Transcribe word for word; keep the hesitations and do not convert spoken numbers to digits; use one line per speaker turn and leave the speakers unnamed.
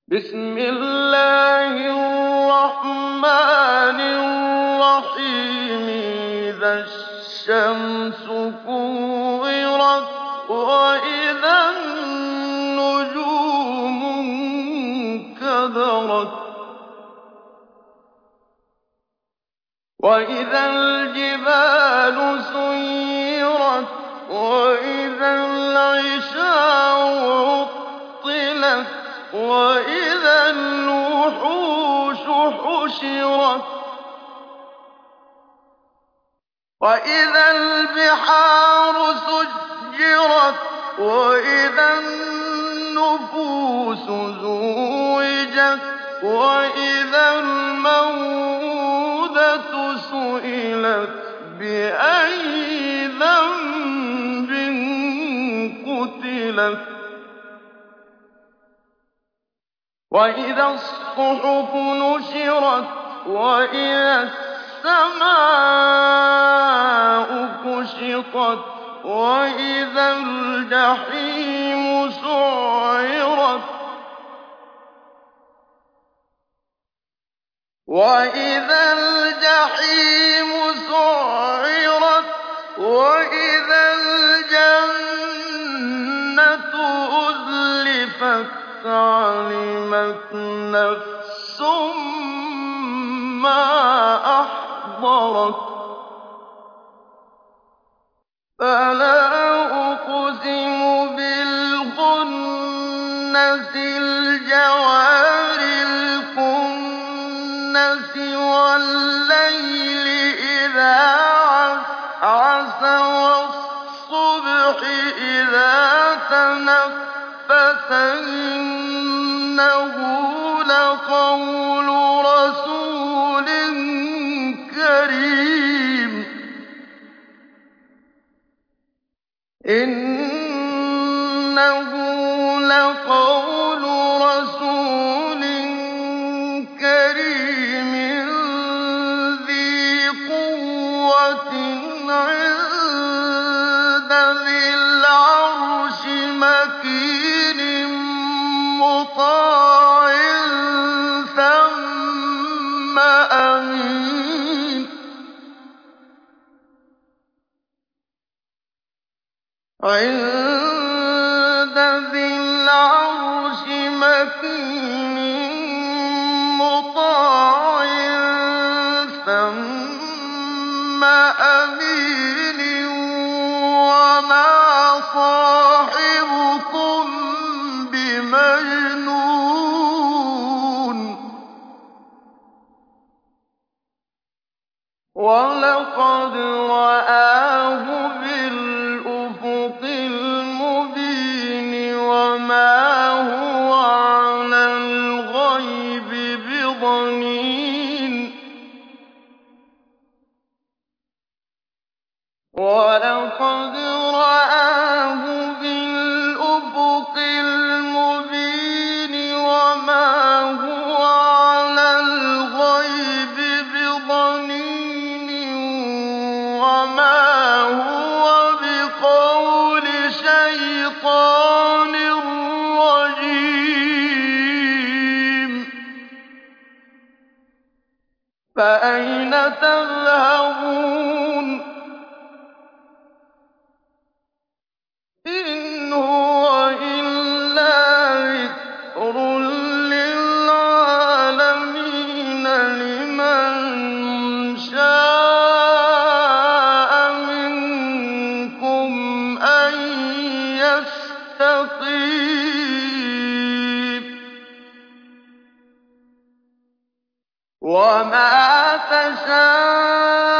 بسم الله الرحمن الرحيم إذا الشمس كورت وإذا النجوم انكدرت وإذا الجبال سيرت وإذا العشار عطلت وإذا الوحوش حشرت وإذا البحار سجرت وإذا النفوس زوجت وإذا الموءودة سئلت بأي ذنب قتلت وإذا الصحف نشرت وإذا السماء كشطت وإذا الجحيم سعرت وإذا الجحيم سعرت وإذا الجنة أزلفت علمت نفس ما أحضرت فلا أقسم بالخنس الجوار الكنس والليل إذا عسعس والصبح إذا تنفس إنه لقول رسول كريم إنه لقول رسول كريم ذي قوة عند ذي العرش مكين مطاع ثم أمين عند ذي العرش مكين مطاع ثم أمين وما صاحبكم بمجنون ولقد رآه بالأفق المبين وما هو على الغيب بضنين ولقد رآه بالأفق المبين وما هو على الغيب بضنين وما هو بقول شيطان رجيم فأين تذهبون إن هو إلا ذكر للعالمين لمن شاء منكم أن يستقيم وما تشاءون